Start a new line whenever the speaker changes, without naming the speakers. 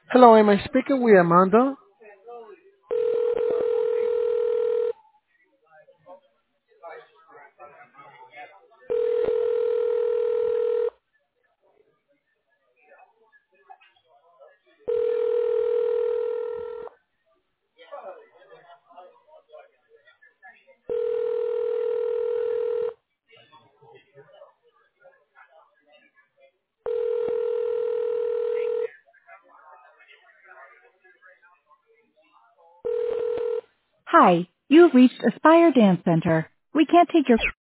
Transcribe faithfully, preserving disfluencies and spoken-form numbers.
Hello, am I speaking with Amanda?
Hi, you've reached Aspire Dance Center. We can't take your